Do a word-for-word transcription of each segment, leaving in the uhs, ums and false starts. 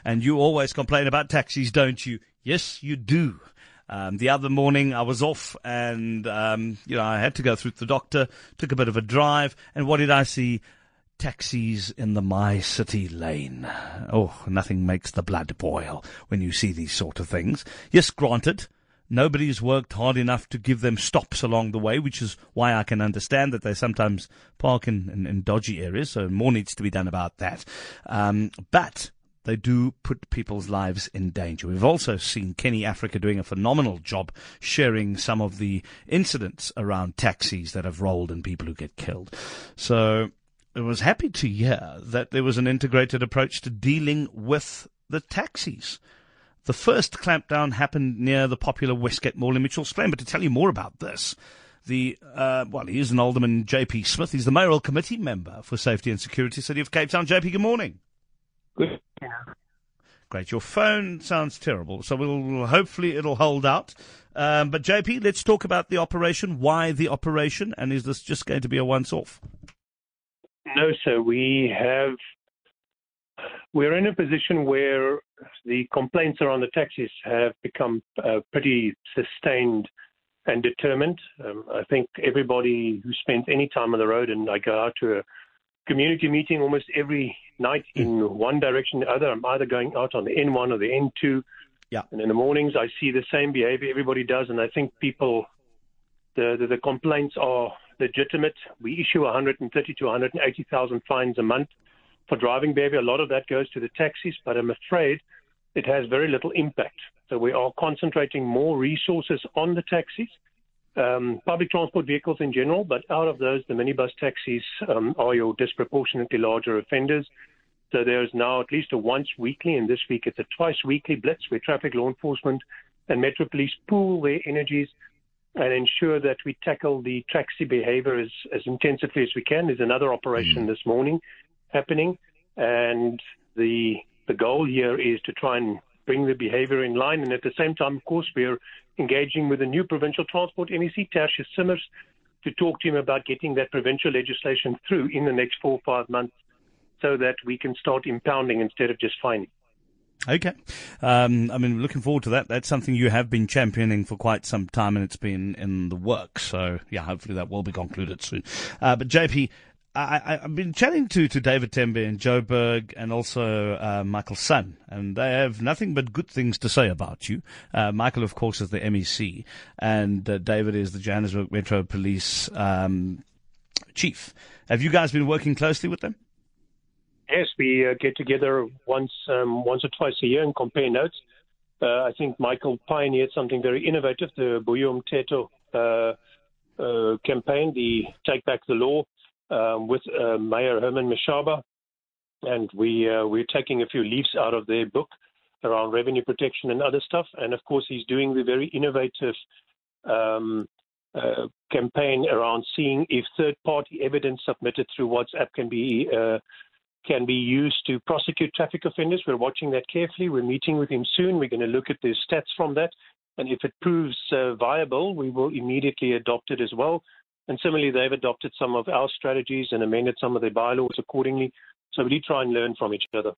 And you always complain about taxis, don't you? Yes, you do. Um, the other morning I was off and, um, you know, I had to go through the doctor, took a bit of a drive, and what did I see? Taxis in the My City lane. Oh, nothing makes the blood boil when you see these sort of things. Yes, granted, nobody's worked hard enough to give them stops along the way, which is why I can understand that they sometimes park in, in, in dodgy areas, so more needs to be done about that. Um, but they do put people's lives in danger. We've also seen Kenny Africa doing a phenomenal job sharing some of the incidents around taxis that have rolled and people who get killed. So I was happy to hear that there was an integrated approach to dealing with the taxis. The first clampdown happened near the popular Westgate Mall in Mitchell's Plain. But to tell you more about this, the uh, well, he is an alderman, J P Smith. He's the mayoral committee member for Safety and Security, City of Cape Town. J P, good morning. Good. Yeah. Great. Your phone sounds terrible, so we'll hopefully it'll hold out. Um, but J P, let's talk about the operation. Why the operation, and is this just going to be a once-off? No, sir. We have. We're in a position where the complaints around the taxis have become uh, pretty sustained and determined. Um, I think everybody who spends any time on the road, and I go out to a community meeting almost every night in one direction or the other. I'm either going out on the N one or the N two. Yeah. And in the mornings, I see the same behavior everybody does. And I think people, the, the, the complaints are legitimate. We issue one hundred thirty to one hundred eighty thousand fines a month for driving behavior. A lot of that goes to the taxis, but I'm afraid it has very little impact. So we are concentrating more resources on the taxis. Um, public transport vehicles in general, but out of those, the minibus taxis um, are your disproportionately larger offenders. So there's now at least a once weekly, and this week it's a twice weekly blitz where traffic law enforcement and Metro Police pool their energies and ensure that we tackle the taxi behavior as, as intensively as we can. There's another operation mm. this morning happening, and the the goal here is to try and bring the behavior in line. And at the same time, of course, we're engaging with the new provincial transport M E C, Tertius Simmers, to talk to him about getting that provincial legislation through in the next four or five months so that we can start impounding instead of just fining. Okay. Um, I mean, looking forward to that. That's something you have been championing for quite some time, and it's been in the works. So, yeah, hopefully that will be concluded soon. Uh, but, J P, I, I've been chatting to, to David Tembe and Joe Berg and also uh, Michael Sun, and they have nothing but good things to say about you. Uh, Michael, of course, is the M E C, and uh, David is the Johannesburg Metro Police um, chief. Have you guys been working closely with them? Yes, we uh, get together once um, once or twice a year and compare notes. Uh, I think Michael pioneered something very innovative, the Buyo Mteto uh, uh, campaign, the Take Back the Law, Um, with uh, Mayor Herman Mashaba, and we, uh, we're taking a few leaves out of their book around revenue protection and other stuff. And, of course, he's doing the very innovative um, uh, campaign around seeing if third-party evidence submitted through WhatsApp can be uh, can be used to prosecute traffic offenders. We're watching that carefully. We're meeting with him soon. We're going to look at the stats from that. And if it proves uh, viable, we will immediately adopt it as well. And similarly, they've adopted some of our strategies and amended some of their bylaws accordingly. So we try and learn from each other.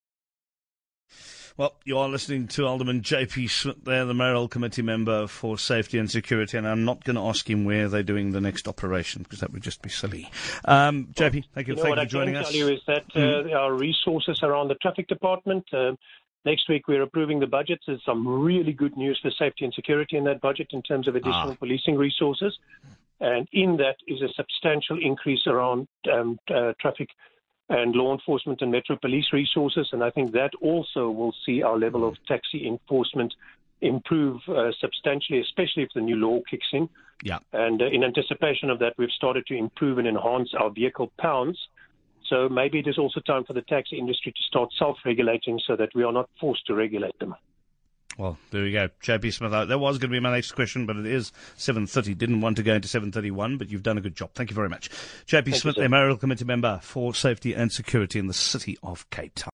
Well, you are listening to Alderman J P Smith there, the mayoral committee member for Safety and Security, and I'm not going to ask him where they're doing the next operation because that would just be silly. Um, J P, thank you, you know, thank you for joining us. What I can tell you is that uh, mm. our resources around the traffic department. Uh, next week we're approving the budget. There's some really good news for safety and security in that budget in terms of additional ah. policing resources. And in that is a substantial increase around um, uh, traffic and law enforcement and Metro Police resources. And I think that also will see our level of taxi enforcement improve uh, substantially, especially if the new law kicks in. Yeah. And uh, in anticipation of that, we've started to improve and enhance our vehicle pounds. So maybe it is also time for the taxi industry to start self-regulating so that we are not forced to regulate them. Well, there we go. J P Smith, that was going to be my next question, but it is seven thirty. Didn't want to go into seven thirty-one, but you've done a good job. Thank you very much. J P Smith, a mayoral committee member for Safety and Security in the City of Cape Town.